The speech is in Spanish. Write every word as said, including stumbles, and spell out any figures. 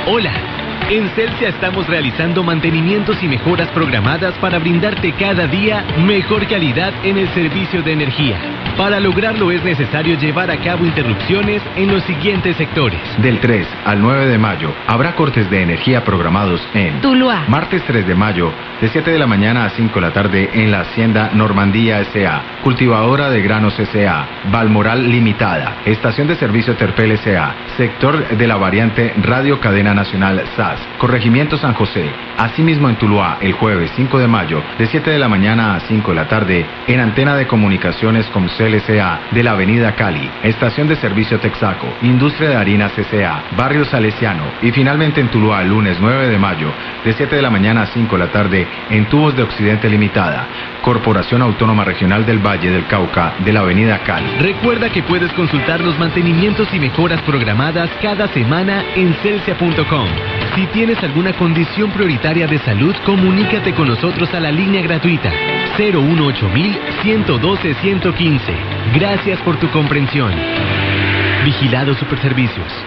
Hola. En Celsia estamos realizando mantenimientos y mejoras programadas para brindarte cada día mejor calidad en el servicio de energía. Para lograrlo es necesario llevar a cabo interrupciones en los siguientes sectores. Del tres al nueve de mayo habrá cortes de energía programados en Tuluá. Martes tres de mayo, de siete de la mañana a cinco de la tarde en la Hacienda Normandía S A, Cultivadora de Granos S A, Balmoral Limitada, Estación de Servicio Terpel S A, Sector de la Variante Radio Cadena Nacional S A S, Corregimiento San José. Asimismo en Tuluá, el jueves cinco de mayo, de siete de la mañana a cinco de la tarde, en Antena de Comunicaciones Comcel S A de la Avenida Cali, Estación de Servicio Texaco, Industria de Harinas S A, Barrio Salesiano, y finalmente en Tuluá, el lunes nueve de mayo, de siete de la mañana a cinco de la tarde, en Tubos de Occidente Limitada, Corporación Autónoma Regional del Valle del Cauca, de la Avenida Cali. Recuerda que puedes consultar los mantenimientos y mejoras programadas cada semana en celsia punto com. Si tienes alguna condición prioritaria de salud, comunícate con nosotros a la línea gratuita cero uno ocho mil, ciento doce, ciento quince. Gracias por tu comprensión. Vigilado Superservicios.